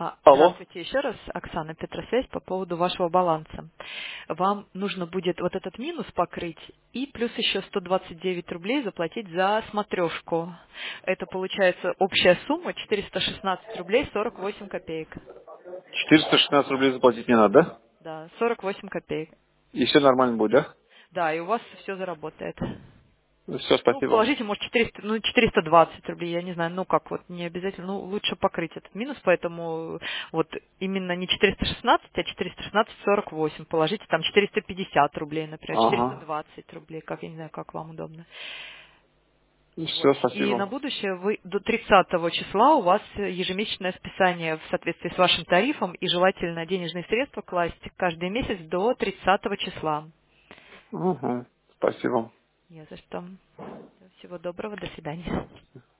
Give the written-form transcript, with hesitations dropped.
Алло. Здравствуйте еще раз, Оксана, Петросвязь, по поводу вашего баланса. Вам нужно будет вот этот минус покрыть и плюс еще 129 рублей заплатить за смотрешку. Это получается общая сумма 416 рублей 48 копеек. 416 рублей заплатить не надо, да? Да, 48 копеек. И все нормально будет, да? Да, и у вас все заработает. Все, Ну, спасибо вам. положите, может, 400, ну, 420 рублей, я не знаю, ну, как вот, не обязательно, ну, лучше покрыть этот минус, поэтому вот именно не 416, а 416,48, положите там 450 рублей, например, Ага. 420 рублей, как, я не знаю, как вам удобно. Вот. Все, И на спасибо. будущее вы до 30 числа у вас ежемесячное списание в соответствии с вашим тарифом, и желательно денежные средства класть каждый месяц до 30 числа. Угу. Спасибо. Не за что. Всего доброго, до свидания.